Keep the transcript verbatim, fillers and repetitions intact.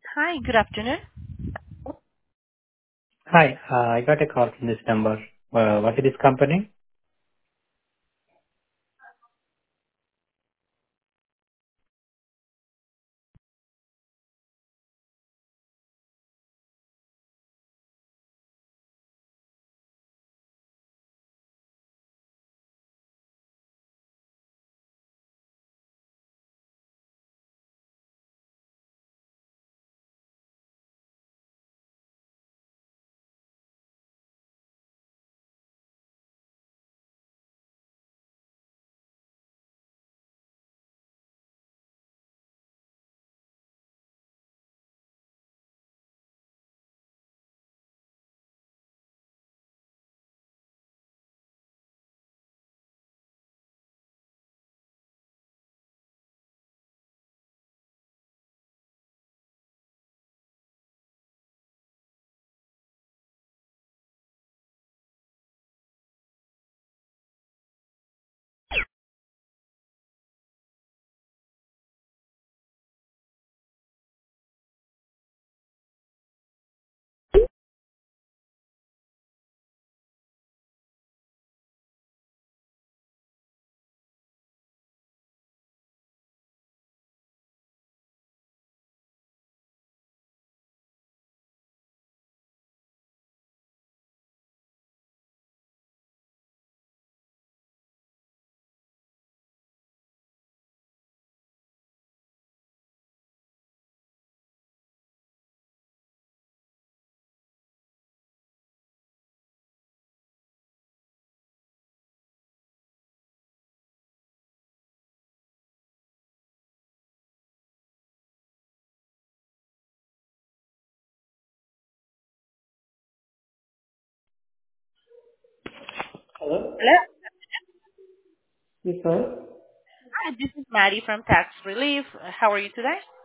Hi, good afternoon. Hi, uh, I got a call from this number. Uh, what is this company? Hello? Hello. Yes, sir. Hi, this is Maddie from Tax Relief. Uh, How are you today?